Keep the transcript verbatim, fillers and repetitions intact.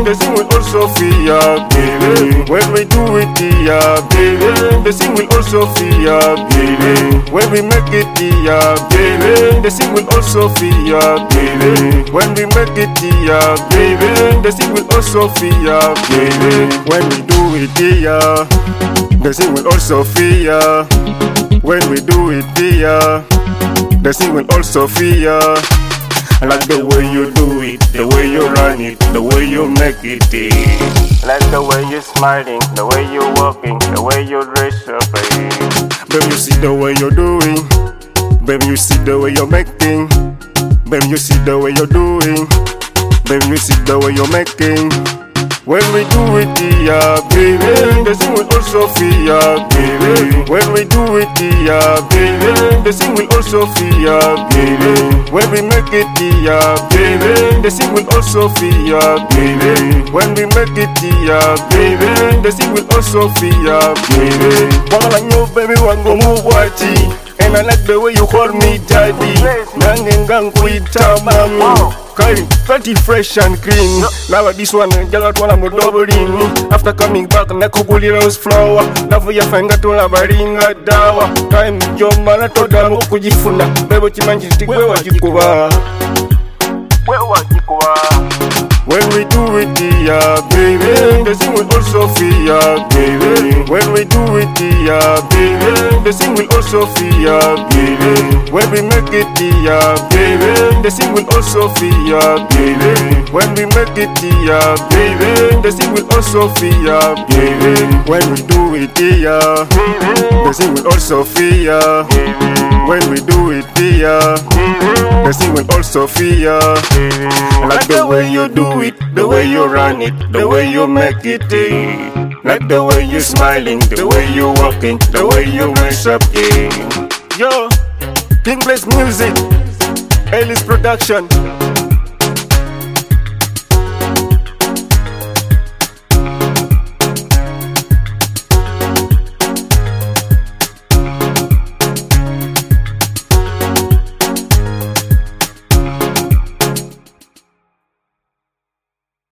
the scene will also feel ya, baby. When we do it, yeah, baby, the scene will also feel ya, baby. When we make it, yeah, baby, the scene will also feel ya, baby. When we make it, yeah, baby, the scene will also feel ya, baby. When we do it, yeah, the scene will also feel ya. When we do it, yeah, the scene will also feel ya. I like the way you do it, the way you run it, the way you make it. Eh. Like the way you're smiling, the way you're walking, the way you dress up. Eh. Baby, you see the way you're doing. Baby, you see the way you're making. Baby, you see the way you're doing. Baby, you see the way you're making. When we do it, yeah, baby, the scene will also feel ya, baby. When we do it, yeah, baby, the scene will also feel ya, baby. When we make it, yeah, baby, the scene will also feel ya, baby. When we make it, yeah, baby, the scene will also feel ya, baby. While I know, baby, one go move watchy. And I like the way you call me daddy. Nangengang kuita mami. Kai, pretty fresh and clean. Now this one, jalat one I'm double in. After coming back, nakuguli rose flower. Love ya fanga to la baringa dawa. Time yo mana to damu kujifuna. Bebo chimanji stikwe wajikuwa. Where was you? When we do it, yeah, baby, the scene will also feel ya, baby. When we do it, yeah, baby, the scene will also feel ya, baby. When we make it, yeah, baby, the scene will also feel ya, baby. When we make it, yeah, baby, the scene will also feel ya, baby. When we do it, yeah, the scene will also feel ya. When we do it, yeah, the scene will also feel ya. I like the way you do it, the way you run it, the way you make it. Eh. Like the way you smiling, the way you walking, the way you mess up. Eh. Yo, King Blaze Music, Ellis Production.